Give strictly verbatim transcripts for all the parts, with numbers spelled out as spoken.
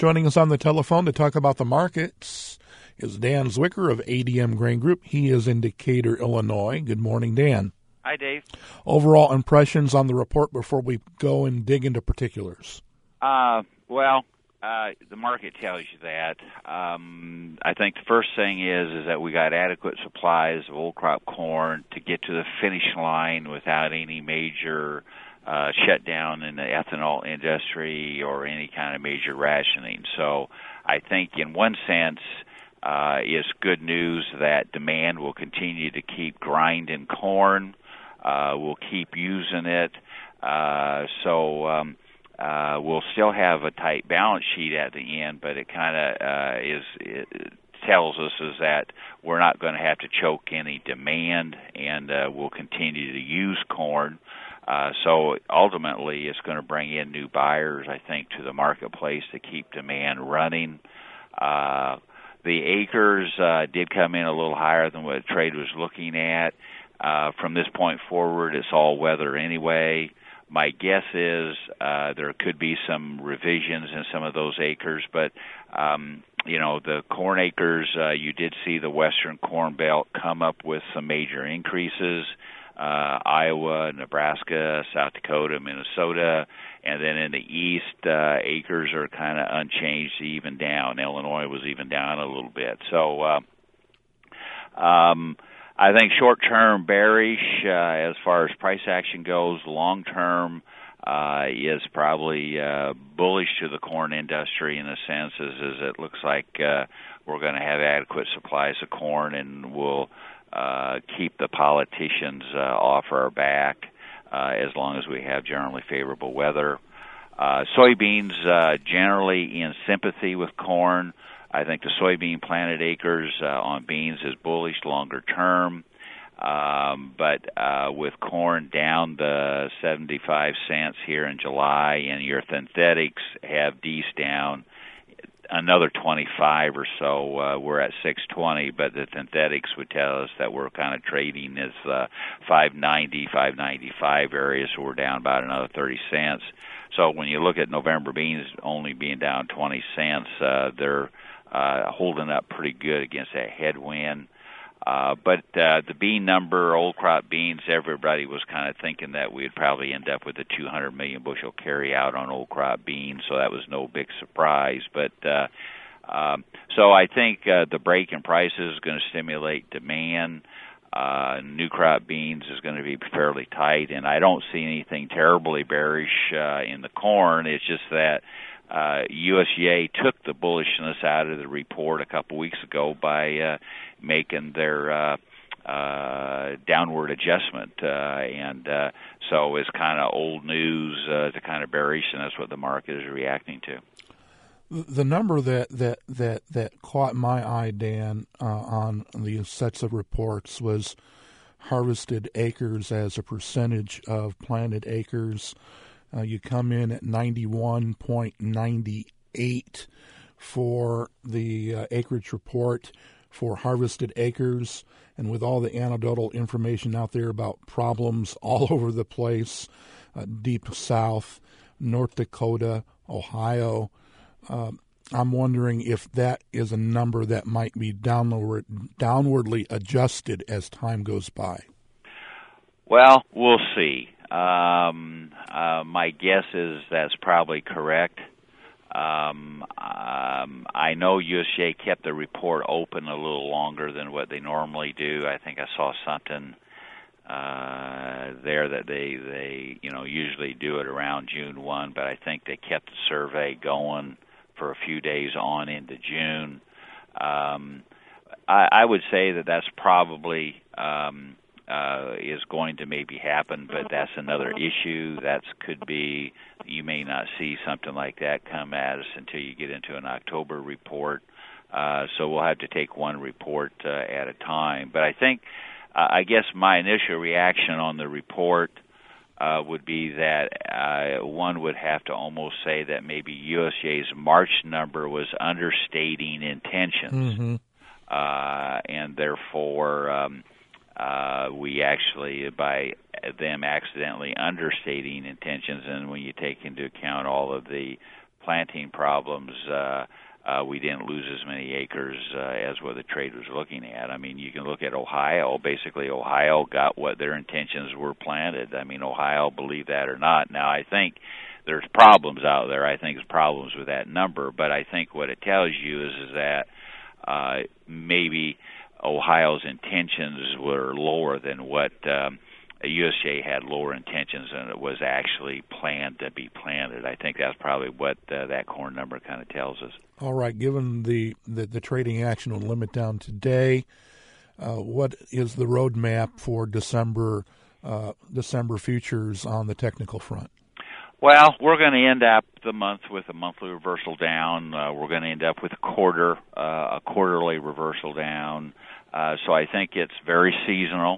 Joining us on the telephone to talk about the markets is Dan Zwicker of A D M Grain Group. He is in Decatur, Illinois. Good morning, Dan. Hi, Dave. Overall impressions on the report before we go and dig into particulars. Uh, well, uh, the market tells you that. Um, I think the first thing is is that we got adequate supplies of old crop corn to get to the finish line without any major uh, shutdown in the ethanol industry or any kind of major rationing. So I think in one sense, uh, it's good news that demand will continue to keep grinding corn. Uh, we'll keep using it. Uh, so um, uh, we'll still have a tight balance sheet at the end, but it kind of uh, is it tells us is that we're not going to have to choke any demand, and uh, we'll continue to use corn. Uh, so ultimately, it's going to bring in new buyers, I think, to the marketplace to keep demand running. Uh, the acres uh, did come in a little higher than what the trade was looking at. Uh, from this point forward, it's all weather anyway. My guess is uh, there could be some revisions in some of those acres, but, um, you know, the corn acres, uh, you did see the Western Corn Belt come up with some major increases. Uh, Iowa, Nebraska, South Dakota, Minnesota, and then in the east, uh, acres are kind of unchanged, even down. Illinois was even down a little bit. So, uh, um, I think short-term bearish uh, as far as price action goes. Long-term uh, is probably uh, bullish to the corn industry in a sense, as, as it looks like uh, we're going to have adequate supplies of corn, and we'll uh, keep the politicians uh, off our back uh, as long as we have generally favorable weather. Uh, soybeans uh, generally in sympathy with corn. I think the soybean planted acres uh, on beans is bullish longer term, um, but uh, with corn down the seventy-five cents here in July, and your synthetics have D's down another twenty-five or so. Uh, we're at six twenty, but the synthetics would tell us that we're kind of trading as uh, five ninety, five ninety-five areas, so we're down about another thirty cents. So when you look at November beans only being down twenty cents, uh, they're Uh, holding up pretty good against that headwind. Uh, but uh, the bean number, old crop beans, everybody was kind of thinking that we'd probably end up with a two hundred million bushel carry out on old crop beans, so that was no big surprise. But uh, um, so I think uh, the break in prices is going to stimulate demand. Uh, new crop beans is going to be fairly tight, and I don't see anything terribly bearish uh, in the corn. It's just that Uh, U S D A took the bullishness out of the report a couple weeks ago by uh, making their uh, uh, downward adjustment, uh, and uh, so it's kind of old news uh, to kind of bearish, and that's what the market is reacting to. The number that that that, that caught my eye, Dan, uh, on the sets of reports was harvested acres as a percentage of planted acres. Uh, you come in at ninety-one point nine eight for the uh, acreage report for harvested acres, and with all the anecdotal information out there about problems all over the place, uh, deep south, North Dakota, Ohio, uh, I'm wondering if that is a number that might be downward, downwardly adjusted as time goes by. Well, we'll see. Um, uh, my guess is that's probably correct. Um, um, I know U S D A kept the report open a little longer than what they normally do. I think I saw something uh, there that they, they, you know, usually do it around June first, but I think they kept the survey going for a few days on into June. Um, I, I would say that that's probably um, Uh, is going to maybe happen, but that's another issue. That could be, you may not see something like that come at us until you get into an October report. Uh, so we'll have to take one report uh, at a time. But I think, uh, I guess my initial reaction on the report uh, would be that uh, one would have to almost say that maybe U S D A's March number was understating intentions, mm-hmm. uh, and therefore um, Uh, we actually, by them accidentally understating intentions, and when you take into account all of the planting problems, uh, uh, we didn't lose as many acres uh, as what the trade was looking at. I mean, you can look at Ohio. Basically, Ohio got what their intentions were planted. I mean, Ohio believed that or not. Now, I think there's problems out there. I think there's problems with that number, but I think what it tells you is, is that uh, maybe Ohio's intentions were lower than what um, U S D A had lower intentions than it was actually planned to be planted. I think that's probably what uh, that corn number kind of tells us. All right, given the, the, the trading action on limit down today, uh, what is the roadmap for December uh, December futures on the technical front? Well, we're going to end up the month with a monthly reversal down. Uh, we're going to end up with a quarter, uh, a quarterly reversal down. Uh, so I think it's very seasonal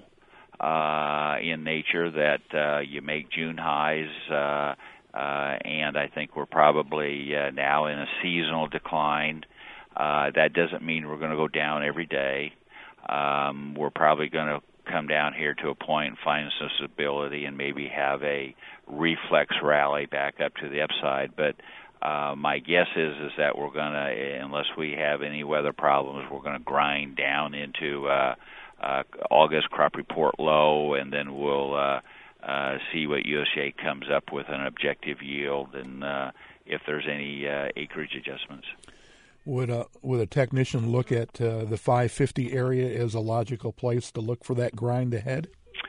uh, in nature that uh, you make June highs, uh, uh, and I think we're probably uh, now in a seasonal decline. Uh, that doesn't mean we're going to go down every day. Um, we're probably going to come down here to a point and find some stability and maybe have a reflex rally back up to the upside. But uh, my guess is is that we're going to, unless we have any weather problems, we're going to grind down into uh, uh, August crop report low, and then we'll uh, uh, see what U S D A comes up with an objective yield and uh, if there's any uh, acreage adjustments. Would a, would a technician look at uh, the five fifty area as a logical place to look for that grind ahead?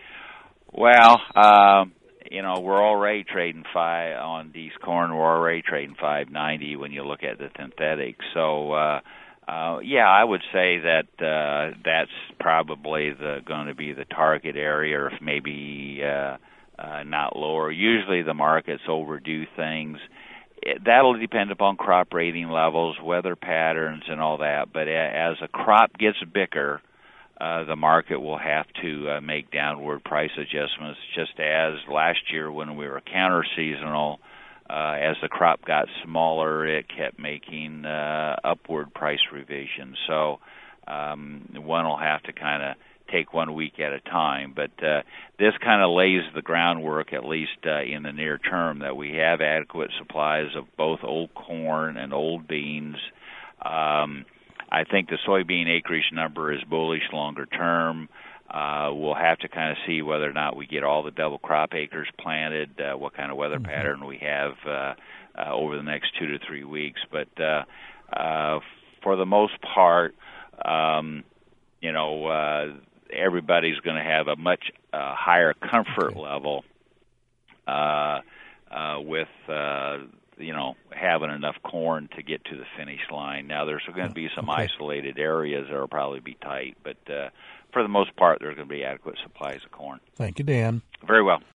Well, um, you know, we're already trading five on these corn. We're already trading five ninety when you look at the synthetic. So, uh, uh, yeah, I would say that uh, that's probably the going to be the target area, or if maybe uh, uh, not lower. Usually, the markets overdo things. That'll depend upon crop rating levels, weather patterns, and all that. But as a crop gets bigger, uh, the market will have to uh, make downward price adjustments, just as last year when we were counter-seasonal, uh, as the crop got smaller, it kept making uh, upward price revisions. So um, one will have to kind of take one week at a time, but uh, this kind of lays the groundwork, at least uh, in the near term, that we have adequate supplies of both old corn and old beans. Um, I think the soybean acreage number is bullish longer term. Uh, we'll have to kind of see whether or not we get all the double crop acres planted, uh, what kind of weather mm-hmm. pattern we have uh, uh, over the next two to three weeks. But uh, uh, for the most part, um, you know, uh, everybody's going to have a much uh, higher comfort okay. level uh, uh, with, uh, you know, having enough corn to get to the finish line. Now, there's going to be some okay. isolated areas that will probably be tight, but uh, for the most part, there's going to be adequate supplies of corn. Thank you, Dan. Very well.